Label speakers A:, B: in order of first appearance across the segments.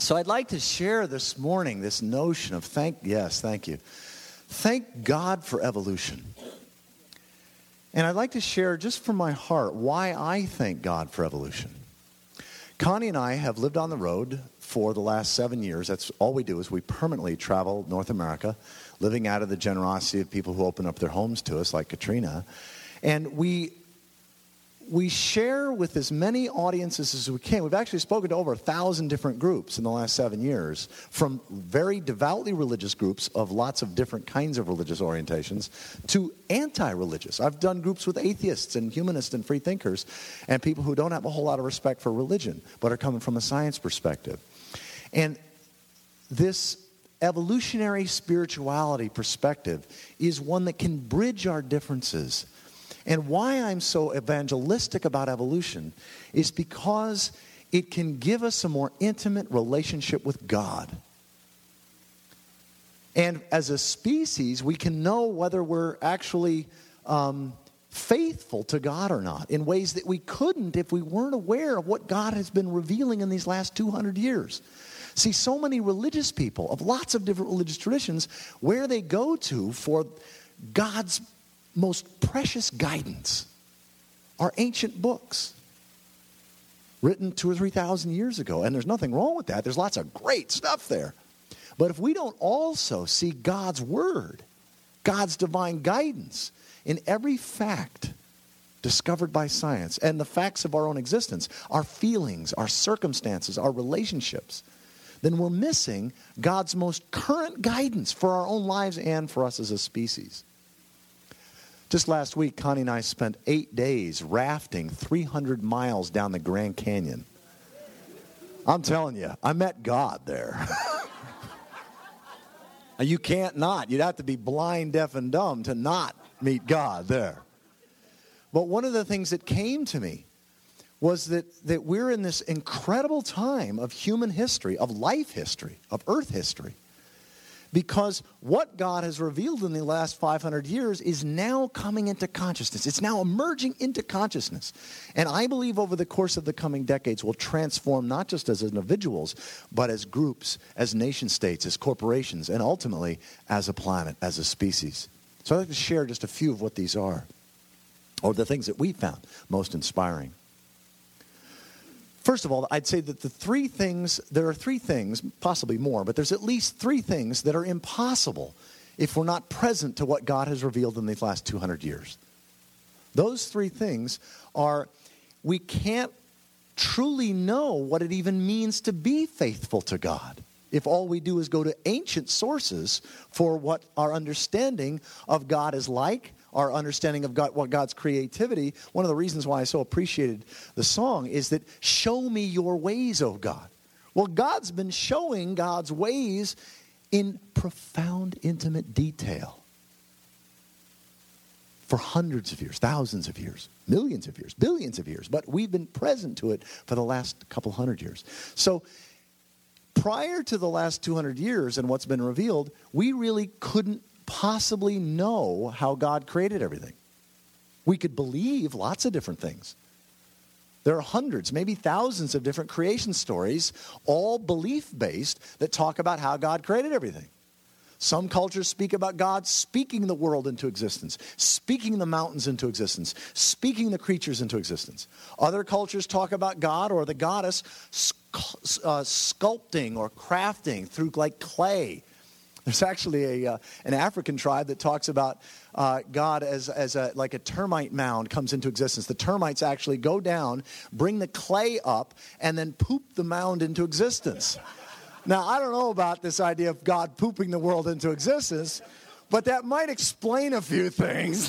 A: So I'd like to share this morning this notion of thank you. Thank God for evolution. And I'd like to share just from my heart why I thank God for evolution. Connie and I have lived on the road for the last 7 years. That's all we do is we permanently travel North America, living out of the generosity of people who open up their homes to us, like Katrina. And we share with as many audiences as we can. We've actually spoken to over 1,000 different groups in the last 7 years, from very devoutly religious groups of lots of different kinds of religious orientations to anti-religious. I've done groups with atheists and humanists and free thinkers and people who don't have a whole lot of respect for religion but are coming from a science perspective. And this evolutionary spirituality perspective is one that can bridge our differences. And why I'm so evangelistic about evolution is because it can give us a more intimate relationship with God. And as a species, we can know whether we're actually faithful to God or not in ways that we couldn't if we weren't aware of what God has been revealing in these last 200 years. See, so many religious people of lots of different religious traditions, where they go to for God's most precious guidance are ancient books written 2,000 or 3,000 years ago. And there's nothing wrong with that. There's lots of great stuff there. But if we don't also see God's word, God's divine guidance in every fact discovered by science and the facts of our own existence, our feelings, our circumstances, our relationships, then we're missing God's most current guidance for our own lives and for us as a species. Just last week, Connie and I spent 8 days rafting 300 miles down the Grand Canyon. I'm telling you, I met God there. You can't not. You'd have to be blind, deaf, and dumb to not meet God there. But one of the things that came to me was that we're in this incredible time of human history, of life history, of earth history. Because what God has revealed in the last 500 years is now coming into consciousness. It's now emerging into consciousness. And I believe over the course of the coming decades will transform not just as individuals, but as groups, as nation states, as corporations, and ultimately as a planet, as a species. So I'd like to share just a few of what these are, or the things that we found most inspiring. First of all, I'd say that there are three things, possibly more, but there's at least three things that are impossible if we're not present to what God has revealed in these last 200 years. Those three things are, we can't truly know what it even means to be faithful to God if all we do is go to ancient sources for what our understanding of God is like, our understanding of God, what God's creativity. One of the reasons why I so appreciated the song is that, show me your ways, O God. Well, God's been showing God's ways in profound, intimate detail for hundreds of years, thousands of years, millions of years, billions of years. But we've been present to it for the last couple hundred years. So prior to the last 200 years and what's been revealed, we really couldn't possibly know how God created everything. We could believe lots of different things. There are hundreds, maybe thousands of different creation stories, all belief-based, that talk about how God created everything. Some cultures speak about God speaking the world into existence, speaking the mountains into existence, speaking the creatures into existence. Other cultures talk about God or the goddess sculpting or crafting through like clay. There's actually an African tribe that talks about God as like a termite mound comes into existence. The termites actually go down, bring the clay up, and then poop the mound into existence. Now, I don't know about this idea of God pooping the world into existence, but that might explain a few things.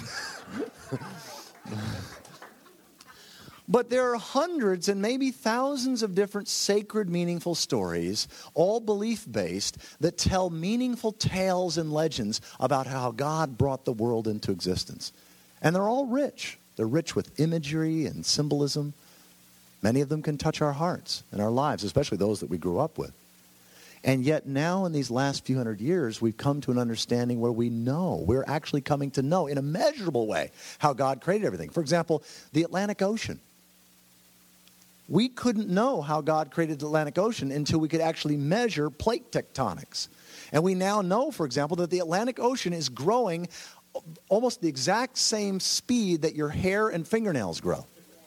A: But there are hundreds and maybe thousands of different sacred, meaningful stories, all belief-based, that tell meaningful tales and legends about how God brought the world into existence. And they're all rich. They're rich with imagery and symbolism. Many of them can touch our hearts and our lives, especially those that we grew up with. And yet now in these last few hundred years, we've come to an understanding where we're actually coming to know in a measurable way how God created everything. For example, the Atlantic Ocean. we couldn't know how God created the Atlantic Ocean until we could actually measure plate tectonics. And we now know, for example, that the Atlantic Ocean is growing almost the exact same speed that your hair and fingernails grow.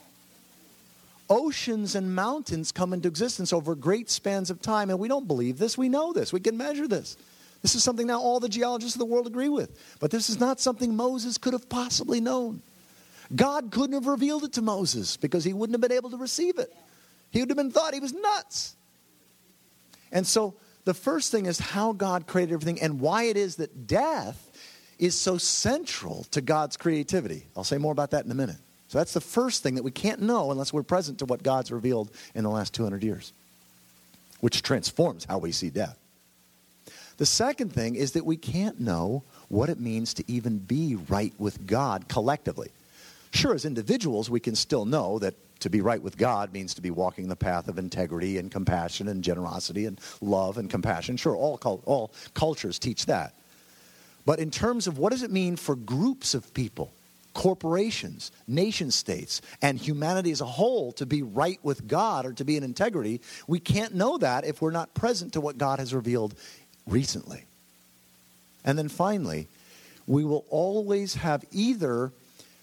A: Oceans and mountains come into existence over great spans of time, and we don't believe this. We know this. We can measure this. This is something now all the geologists of the world agree with. But this is not something Moses could have possibly known. God couldn't have revealed it to Moses because he wouldn't have been able to receive it. He would have been thought he was nuts. And so the first thing is how God created everything and why it is that death is so central to God's creativity. I'll say more about that in a minute. So that's the first thing that we can't know unless we're present to what God's revealed in the last 200 years, which transforms how we see death. The second thing is that we can't know what it means to even be right with God collectively. Sure, as individuals, we can still know that to be right with God means to be walking the path of integrity and compassion and generosity and love and compassion. Sure, all cultures teach that. But in terms of what does it mean for groups of people, corporations, nation states, and humanity as a whole to be right with God or to be in integrity, we can't know that if we're not present to what God has revealed recently. And then finally, we will always have either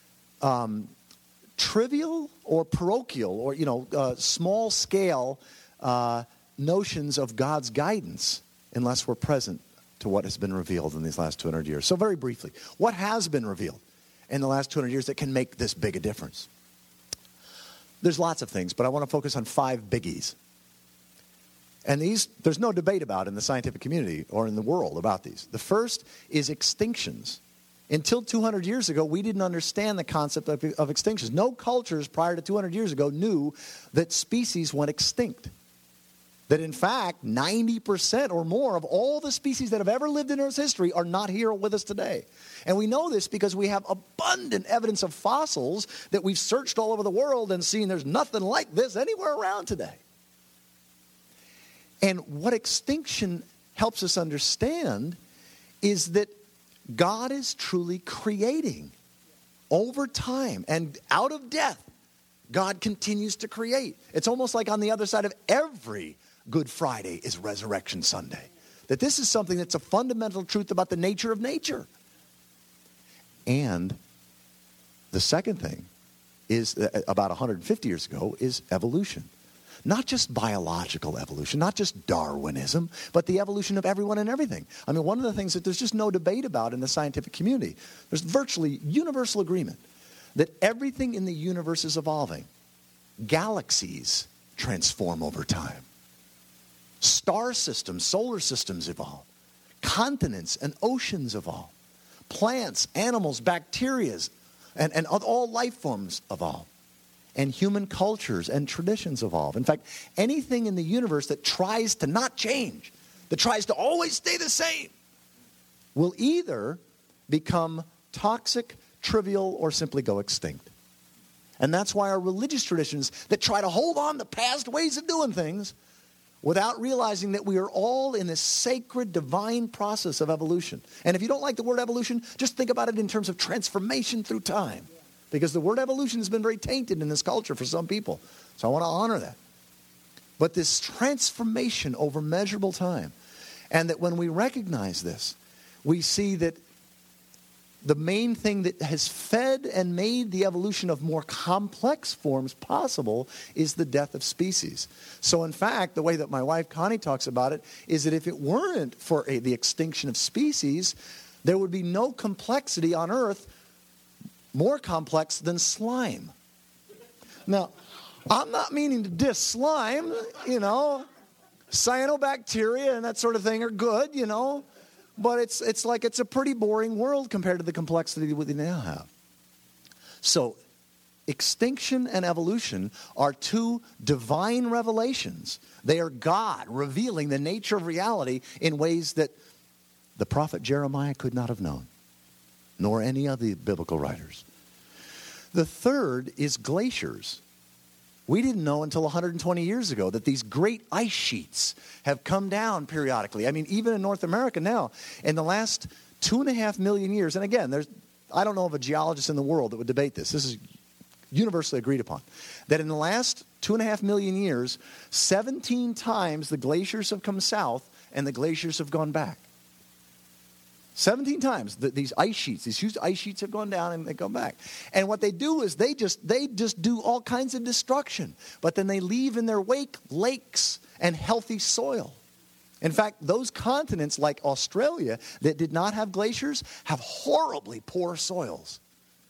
A: trivial or parochial or, small scale notions of God's guidance unless we're present to what has been revealed in these last 200 years. So very briefly, what has been revealed in the last 200 years that can make this big a difference? There's lots of things, but I want to focus on 5 biggies. And these, there's no debate about in the scientific community or in the world about these. The first is extinctions. Until 200 years ago, we didn't understand the concept of extinctions. No cultures prior to 200 years ago knew that species went extinct. That in fact, 90% or more of all the species that have ever lived in Earth's history are not here with us today. And we know this because we have abundant evidence of fossils that we've searched all over the world and seen there's nothing like this anywhere around today. And what extinction helps us understand is that God is truly creating over time. And out of death, God continues to create. It's almost like on the other side of every Good Friday is Resurrection Sunday. That this is something that's a fundamental truth about the nature of nature. And the second thing is, about 150 years ago, is evolution. Not just biological evolution, not just Darwinism, but the evolution of everyone and everything. I mean, one of the things that there's just no debate about in the scientific community, there's virtually universal agreement that everything in the universe is evolving. Galaxies transform over time. Star systems, solar systems evolve. Continents and oceans evolve. Plants, animals, bacteria, and all life forms evolve. And human cultures and traditions evolve. In fact, anything in the universe that tries to not change, that tries to always stay the same, will either become toxic, trivial, or simply go extinct. And that's why our religious traditions that try to hold on to past ways of doing things without realizing that we are all in this sacred, divine process of evolution. And if you don't like the word evolution, just think about it in terms of transformation through time. Because the word evolution has been very tainted in this culture for some people. So I want to honor that. But this transformation over measurable time. And that when we recognize this, we see that the main thing that has fed and made the evolution of more complex forms possible is the death of species. So in fact, the way that my wife Connie talks about it is that if it weren't for the extinction of species, there would be no complexity on Earth more complex than slime. Now, I'm not meaning to diss slime, Cyanobacteria and that sort of thing are good, but it's like it's a pretty boring world compared to the complexity that we now have. So, extinction and evolution are two divine revelations. They are God revealing the nature of reality in ways that the prophet Jeremiah could not have known, nor any of the biblical writers. The third is glaciers. We didn't know until 120 years ago that these great ice sheets have come down periodically. I mean, even in North America now, in the last 2.5 million years, and again, I don't know of a geologist in the world that would debate this. This is universally agreed upon, that in the last 2.5 million years, 17 times the glaciers have come south and the glaciers have gone back. 17 times these ice sheets, these huge ice sheets have gone down and they come back. And what they do is they just do all kinds of destruction. But then they leave in their wake lakes and healthy soil. In fact, those continents like Australia that did not have glaciers have horribly poor soils.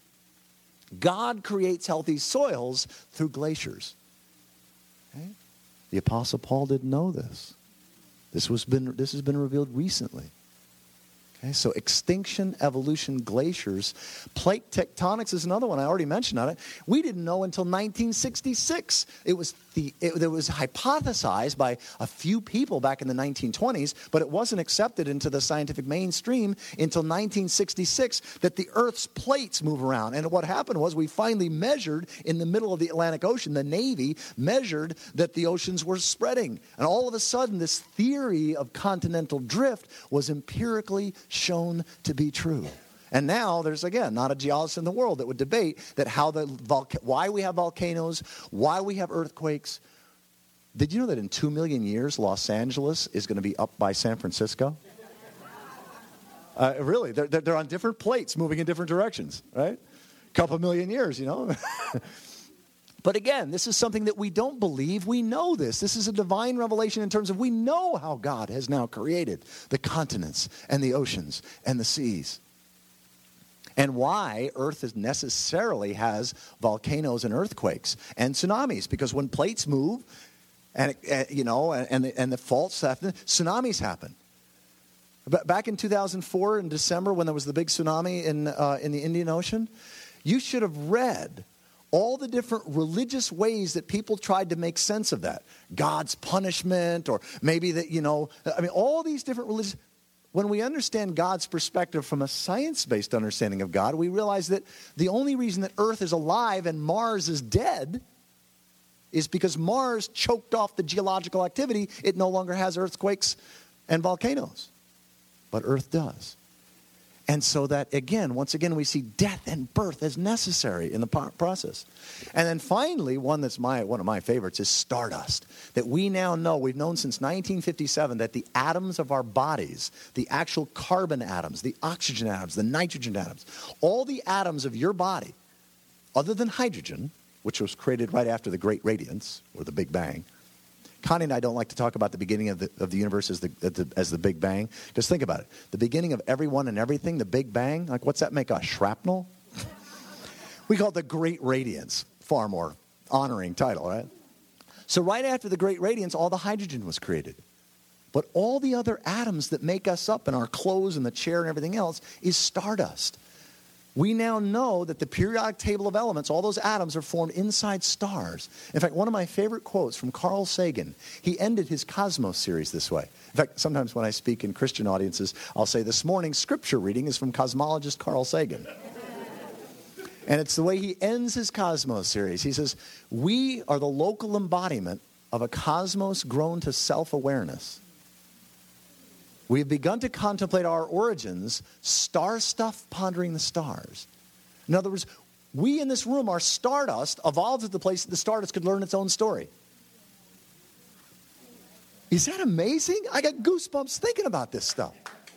A: God creates healthy soils through glaciers. Okay? The Apostle Paul didn't know this. This has been revealed recently. Okay, so extinction, evolution, glaciers. Plate tectonics is another one. I already mentioned on it. We didn't know until 1966. It was hypothesized by a few people back in the 1920s, but it wasn't accepted into the scientific mainstream until 1966 that the Earth's plates move around. And what happened was we finally measured in the middle of the Atlantic Ocean, the Navy measured that the oceans were spreading. And all of a sudden, this theory of continental drift was empirically shown to be true. And now there's, again, not a geologist in the world that would debate that why we have volcanoes, why we have earthquakes. Did you know that in 2 million years, Los Angeles is going to be up by San Francisco? Really, they're on different plates moving in different directions, right? Couple million years, you know. But again, this is something that we don't believe. We know this. This is a divine revelation in terms of we know how God has now created the continents and the oceans and the seas. And why Earth necessarily has volcanoes and earthquakes and tsunamis. Because when plates move, and the faults happen, tsunamis happen. Back in 2004 in December, when there was the big tsunami in the Indian Ocean, you should have read all the different religious ways that people tried to make sense of that. God's punishment, or maybe that, all these different religious. When we understand God's perspective from a science-based understanding of God, we realize that the only reason that Earth is alive and Mars is dead is because Mars choked off the geological activity. It no longer has earthquakes and volcanoes, but Earth does. And so that, once again, we see death and birth as necessary in the process. And then finally, one of my favorites is stardust. That we now know, we've known since 1957, that the atoms of our bodies, the actual carbon atoms, the oxygen atoms, the nitrogen atoms, all the atoms of your body, other than hydrogen, which was created right after the Great Radiance, or the Big Bang. Connie and I don't like to talk about the beginning of the universe as the Big Bang. Just think about it. The beginning of everyone and everything, the Big Bang, like what's that make us, shrapnel? We call it the Great Radiance. Far more honoring title, right? So right after the Great Radiance, all the hydrogen was created. But all the other atoms that make us up, and our clothes and the chair and everything else, is stardust. We now know that the periodic table of elements, all those atoms are formed inside stars. In fact, one of my favorite quotes from Carl Sagan, he ended his Cosmos series this way. In fact, sometimes when I speak in Christian audiences, I'll say, this morning's scripture reading is from cosmologist Carl Sagan. And it's the way he ends his Cosmos series. He says, we are the local embodiment of a cosmos grown to self-awareness. We have begun to contemplate our origins, star stuff pondering the stars. In other words, we in this room are stardust, evolved to the place that the stardust could learn its own story. Is that amazing? I got goosebumps thinking about this stuff.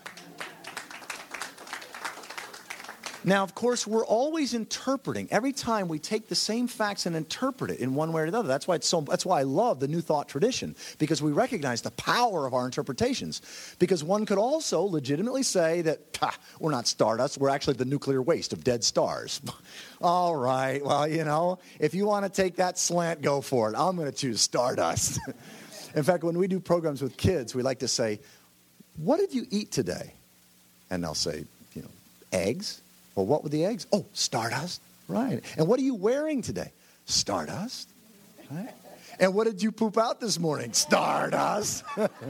A: Now, of course, we're always interpreting. Every time we take the same facts and interpret it in one way or another. That's why I love the New Thought tradition, because we recognize the power of our interpretations. Because one could also legitimately say that we're not stardust, we're actually the nuclear waste of dead stars. All right, well, if you want to take that slant, go for it. I'm going to choose stardust. In fact, when we do programs with kids, we like to say, what did you eat today? And they'll say, eggs. Well, what were the eggs? Oh, stardust. Right. And what are you wearing today? Stardust. Right. And what did you poop out this morning? Stardust.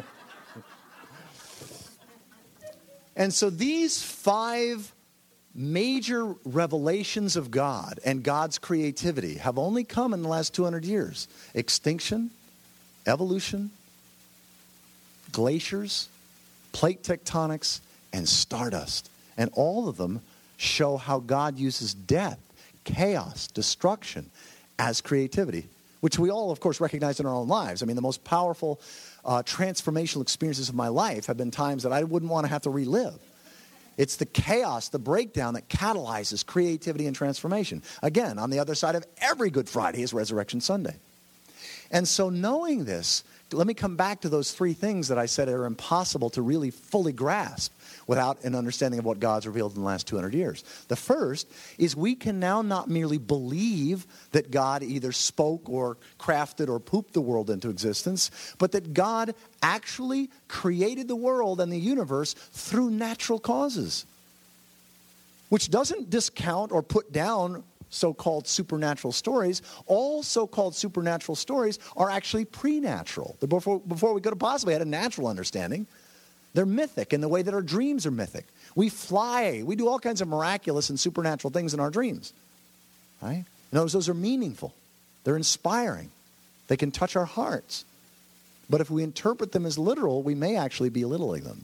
A: And so these 5 major revelations of God and God's creativity have only come in the last 200 years. Extinction, evolution, glaciers, plate tectonics, and stardust. And all of them show how God uses death, chaos, destruction, as creativity, which we all, of course, recognize in our own lives. I mean, the most powerful transformational experiences of my life have been times that I wouldn't want to have to relive. It's the chaos, the breakdown that catalyzes creativity and transformation. Again, on the other side of every Good Friday is Resurrection Sunday. And so knowing this, let me come back to those three things that I said are impossible to really fully grasp without an understanding of what God's revealed in the last 200 years. The first is we can now not merely believe that God either spoke or crafted or pooped the world into existence, but that God actually created the world and the universe through natural causes, which doesn't discount or put down so-called supernatural stories. All so-called supernatural stories are actually pre-natural. Before we could have possibly had a natural understanding, they're mythic in the way that our dreams are mythic. We fly. We do all kinds of miraculous and supernatural things in our dreams. Right? Notice those are meaningful. They're inspiring. They can touch our hearts. But if we interpret them as literal, we may actually be belittling them.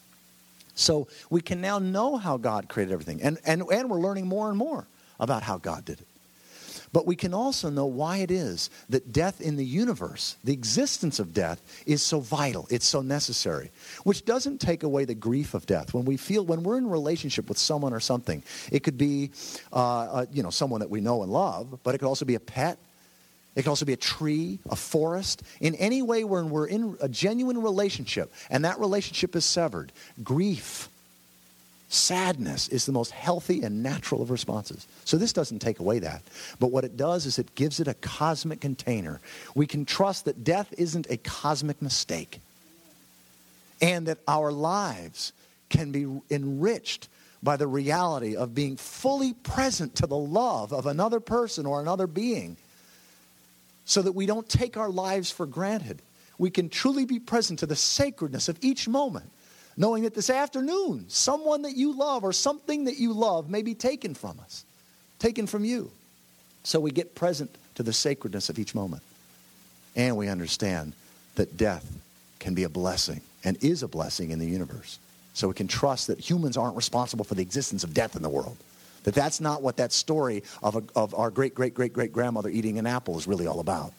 A: So we can now know how God created everything. And we're learning more and more about how God did it. But we can also know why it is that death in the universe, the existence of death, is so vital. It's so necessary, which doesn't take away the grief of death. When we're in a relationship with someone or something, it could be someone that we know and love, but it could also be a pet. It could also be a tree, a forest. In any way when we're in a genuine relationship and that relationship is severed, grief, sadness is the most healthy and natural of responses. So this doesn't take away that. But what it does is it gives it a cosmic container. We can trust that death isn't a cosmic mistake. And that our lives can be enriched by the reality of being fully present to the love of another person or another being, so that we don't take our lives for granted. We can truly be present to the sacredness of each moment, knowing that this afternoon, someone that you love or something that you love may be taken from us, taken from you. So we get present to the sacredness of each moment. And we understand that death can be a blessing and is a blessing in the universe. So we can trust that humans aren't responsible for the existence of death in the world. That's not what that story of our great-great-great-great-grandmother eating an apple is really all about.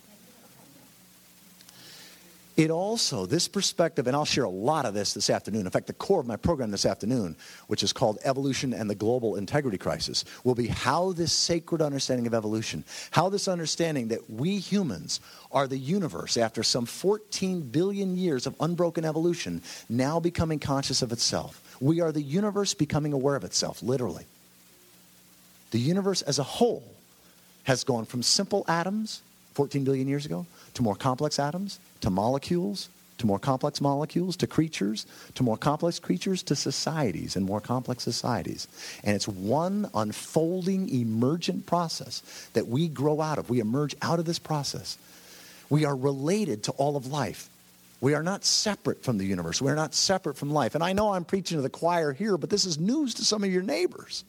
A: It also, this perspective, and I'll share a lot of this afternoon. In fact, the core of my program this afternoon, which is called Evolution and the Global Integrity Crisis, will be how this sacred understanding of evolution, how this understanding that we humans are the universe after some 14 billion years of unbroken evolution, now becoming conscious of itself. We are the universe becoming aware of itself, literally. The universe as a whole has gone from simple atoms 14 billion years ago to more complex atoms, to molecules, to more complex molecules, to creatures, to more complex creatures, to societies and more complex societies. And it's one unfolding, emergent process that we grow out of. We emerge out of this process. We are related to all of life. We are not separate from the universe. We are not separate from life. And I know I'm preaching to the choir here, but this is news to some of your neighbors.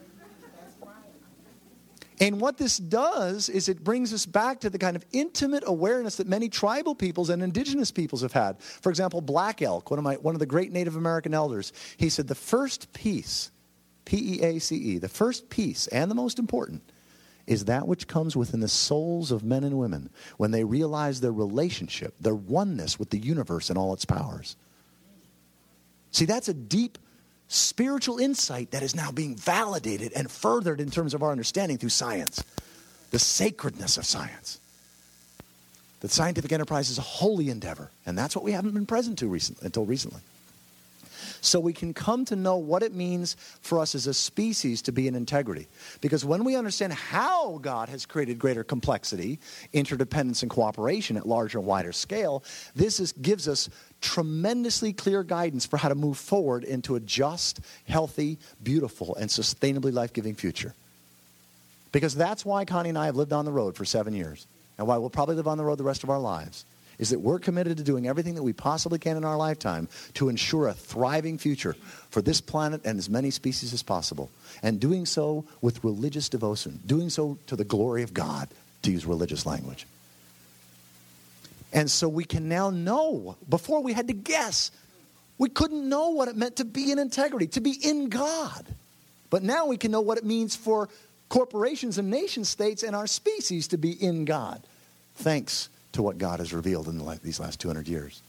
A: And what this does is it brings us back to the kind of intimate awareness that many tribal peoples and indigenous peoples have had. For example, Black Elk, one of the great Native American elders, he said the first peace, P-E-A-C-E, the first peace and the most important is that which comes within the souls of men and women when they realize their relationship, their oneness with the universe and all its powers. See, that's a deep spiritual insight that is now being validated and furthered in terms of our understanding through science. The sacredness of science. The scientific enterprise is a holy endeavor, and that's what we haven't been present to until recently. So we can come to know what it means for us as a species to be in integrity. Because when we understand how God has created greater complexity, interdependence, and cooperation at larger and wider scale, gives us tremendously clear guidance for how to move forward into a just, healthy, beautiful, and sustainably life-giving future. Because that's why Connie and I have lived on the road for 7 years, and why we'll probably live on the road the rest of our lives, is that we're committed to doing everything that we possibly can in our lifetime to ensure a thriving future for this planet and as many species as possible. And doing so with religious devotion, doing so to the glory of God, to use religious language. And so we can now know, before we had to guess, we couldn't know what it meant to be in integrity, to be in God. But now we can know what it means for corporations and nation states and our species to be in God, thanks to what God has revealed in these last 200 years.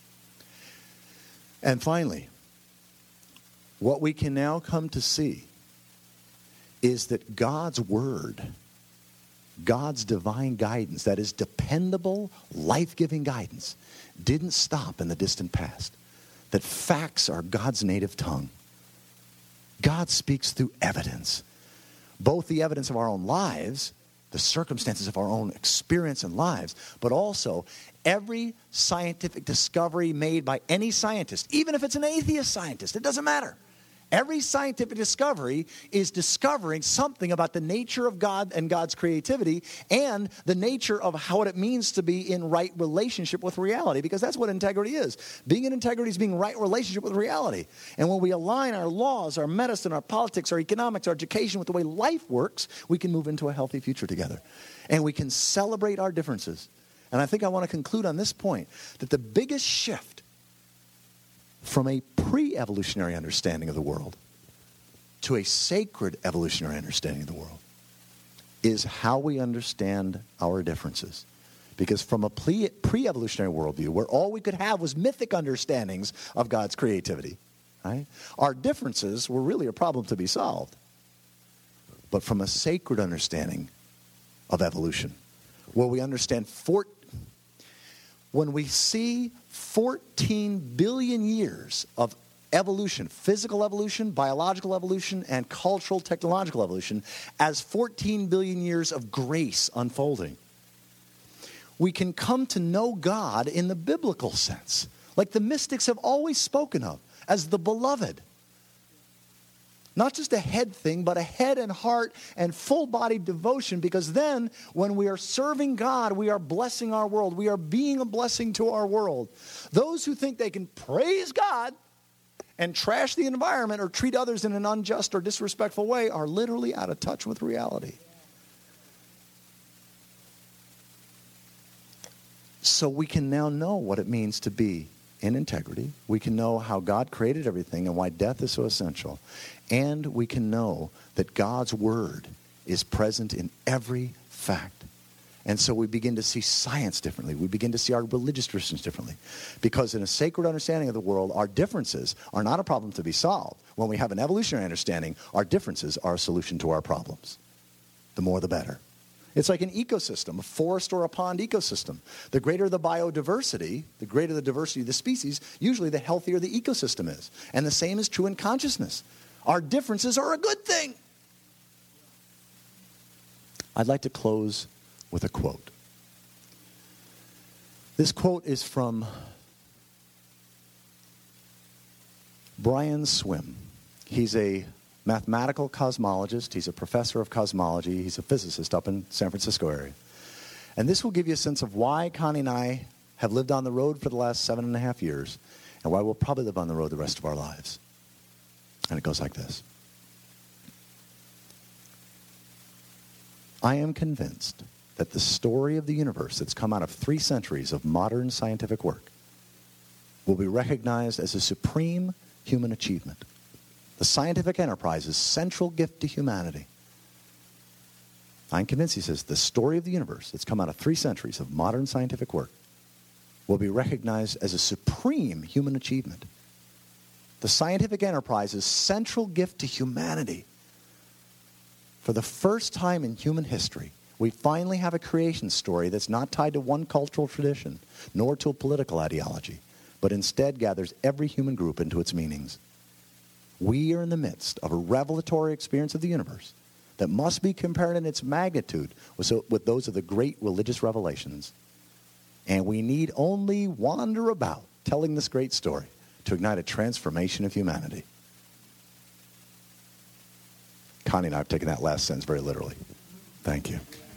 A: And finally, what we can now come to see is that God's word, God's divine guidance, that is dependable, life-giving guidance, didn't stop in the distant past. That facts are God's native tongue. God speaks through evidence, both the evidence of our own lives, the circumstances of our own experience and lives, but also every scientific discovery made by any scientist, even if it's an atheist scientist, it doesn't matter. Every scientific discovery is discovering something about the nature of God and God's creativity and the nature of what it means to be in right relationship with reality, because that's what integrity is. Being in integrity is being in right relationship with reality. And when we align our laws, our medicine, our politics, our economics, our education with the way life works, we can move into a healthy future together. And we can celebrate our differences. And I think I want to conclude on this point, that the biggest shift from a pre-evolutionary understanding of the world to a sacred evolutionary understanding of the world is how we understand our differences. Because from a pre-evolutionary worldview, where all we could have was mythic understandings of God's creativity, right? Our differences were really a problem to be solved. But from a sacred understanding of evolution, where we understand when we see 14 billion years of evolution, physical evolution, biological evolution, and cultural, technological evolution, as 14 billion years of grace unfolding, we can come to know God in the biblical sense, like the mystics have always spoken of, as the beloved. Not just a head thing, but a head and heart and full-bodied devotion, because then when we are serving God, we are blessing our world. We are being a blessing to our world. Those who think they can praise God and trash the environment or treat others in an unjust or disrespectful way are literally out of touch with reality. So we can now know what it means to be in integrity. We can know how God created everything and why death is so essential. And we can know that God's word is present in every fact. And so we begin to see science differently. We begin to see our religious traditions differently. Because in a sacred understanding of the world, our differences are not a problem to be solved. When we have an evolutionary understanding, our differences are a solution to our problems. The more the better. It's like an ecosystem, a forest or a pond ecosystem. The greater the biodiversity, the greater the diversity of the species, usually the healthier the ecosystem is. And the same is true in consciousness. Our differences are a good thing. I'd like to close with a quote. This quote is from Brian Swimme. He's a mathematical cosmologist. He's a professor of cosmology. He's a physicist up in San Francisco area. And this will give you a sense of why Connie and I have lived on the road for the last 7.5 years and why we'll probably live on the road the rest of our lives. And it goes like this. I am convinced that the story of the universe that's come out of 3 centuries of modern scientific work will be recognized as a supreme human achievement. The scientific enterprise's central gift to humanity. I'm convinced, he says, the story of the universe that's come out of 3 centuries of modern scientific work will be recognized as a supreme human achievement. The scientific enterprise's central gift to humanity. For the first time in human history, we finally have a creation story that's not tied to one cultural tradition, nor to a political ideology, but instead gathers every human group into its meanings. We are in the midst of a revelatory experience of the universe that must be compared in its magnitude with those of the great religious revelations. And we need only wander about telling this great story to ignite a transformation of humanity. Connie and I have taken that last sentence very literally. Thank you.